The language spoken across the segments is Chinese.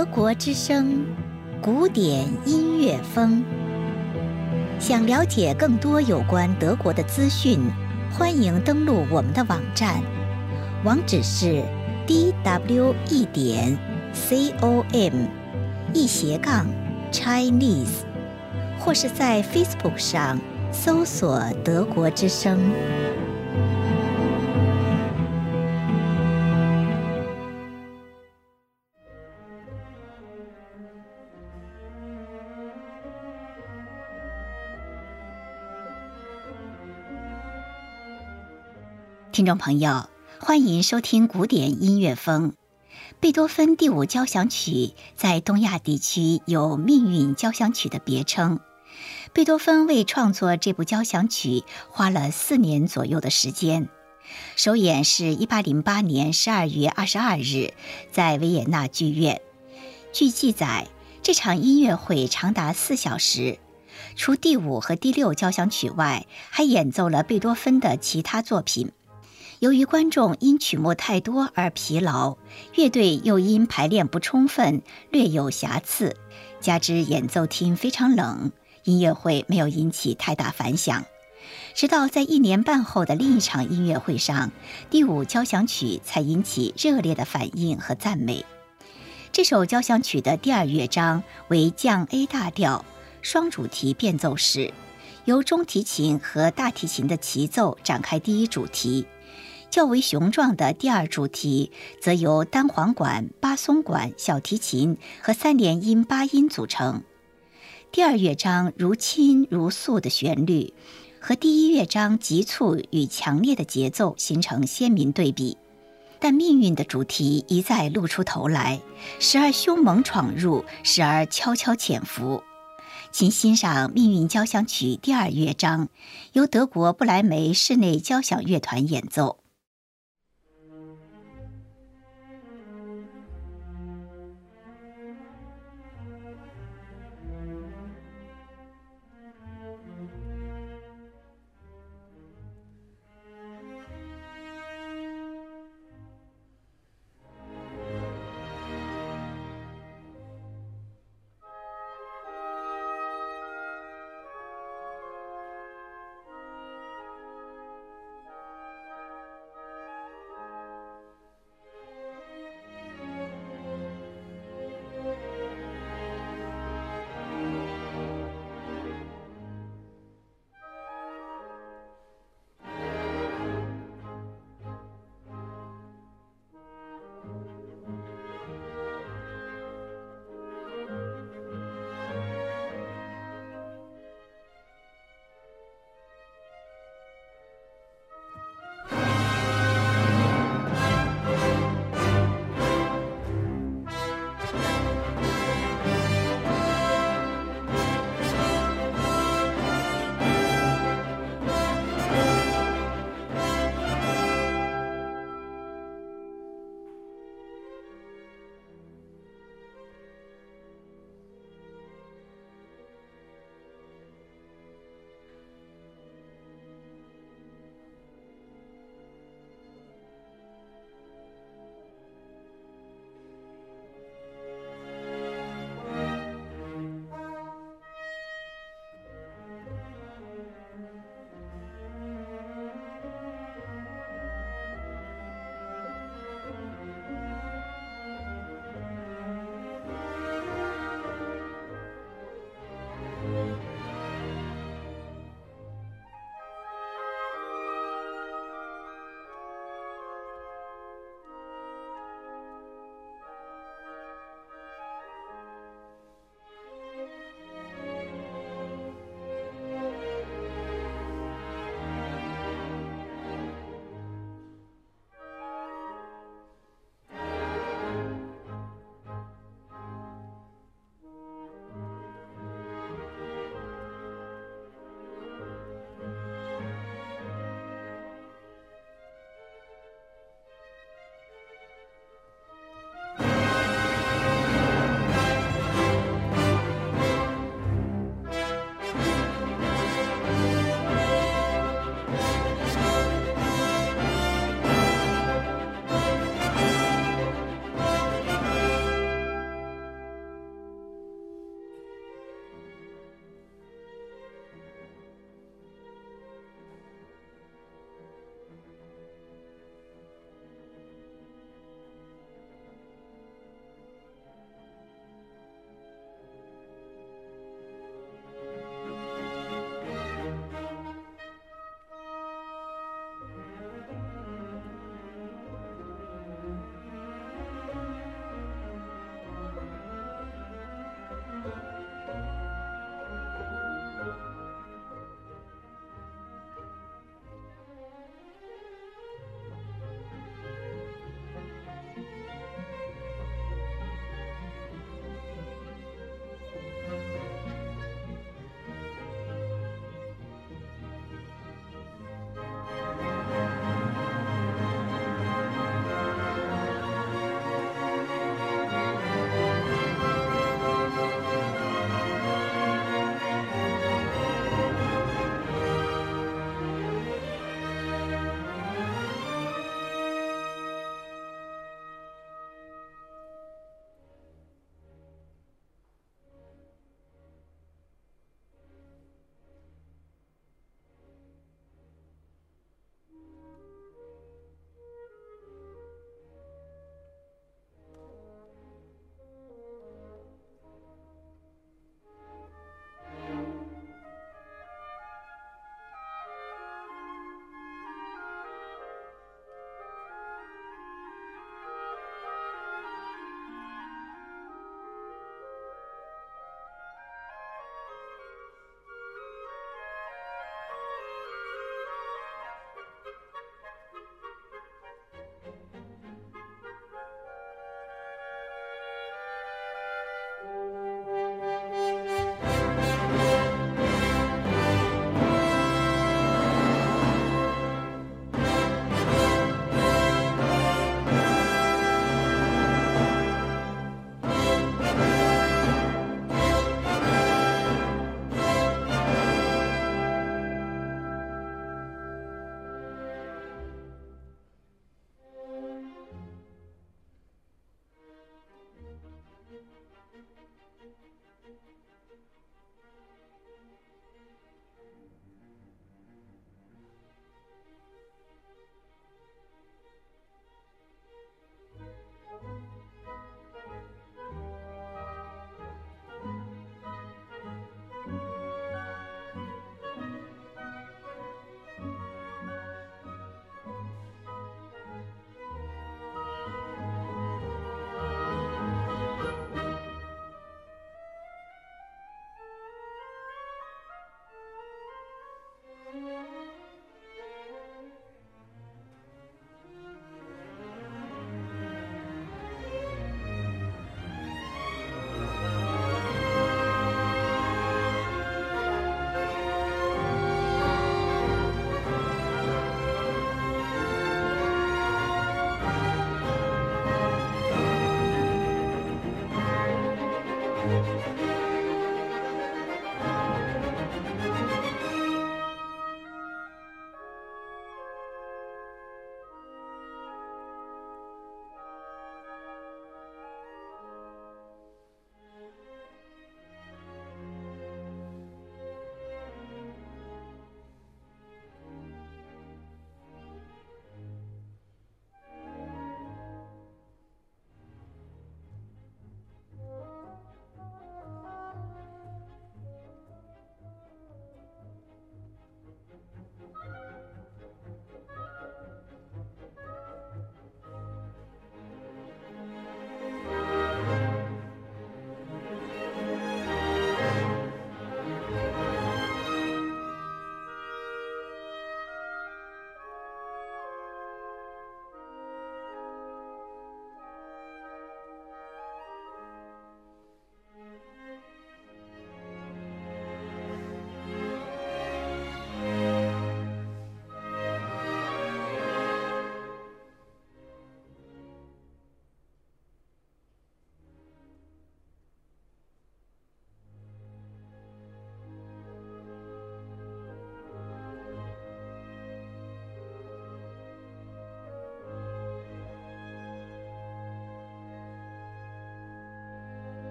德国之声，古典音乐风。想了解更多有关德国的资讯，欢迎登录我们的网站，网址是 dwe.com/Chinese， 或是在 Facebook 上搜索德国之声。听众朋友，欢迎收听古典音乐风。贝多芬第5交响曲在东亚地区有命运交响曲的别称。贝多芬为创作这部交响曲花了4年左右的时间。首演是1808年12月22日在维也纳剧院。据记载，这场音乐会长达4小时，除第5和第6交响曲外，还演奏了贝多芬的其他作品。由于观众因曲目太多而疲劳，乐队又因排练不充分略有瑕疵，加之演奏厅非常冷，音乐会没有引起太大反响。直到在1年半后的另一场音乐会上，第5交响曲才引起热烈的反应和赞美。这首交响曲的第2乐章为降 A 大调双主题变奏式，由中提琴和大提琴的齐奏展开第1主题。较为雄壮的第2主题则由单簧管、巴松管、小提琴和3连音8音组成。第2乐章如轻如素的旋律和第1乐章急促与强烈的节奏形成鲜明对比，但命运的主题一再露出头来，时而凶猛闯入，时而悄悄潜伏。请欣赏命运交响曲第2乐章，由德国不莱梅室内交响乐团演奏。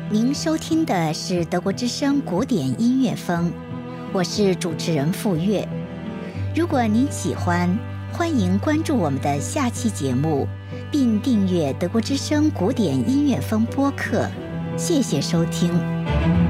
您收听的是德国之声古典音乐风，我是主持人傅月。如果您喜欢，欢迎关注我们的下期节目，并订阅德国之声古典音乐风播客。谢谢收听。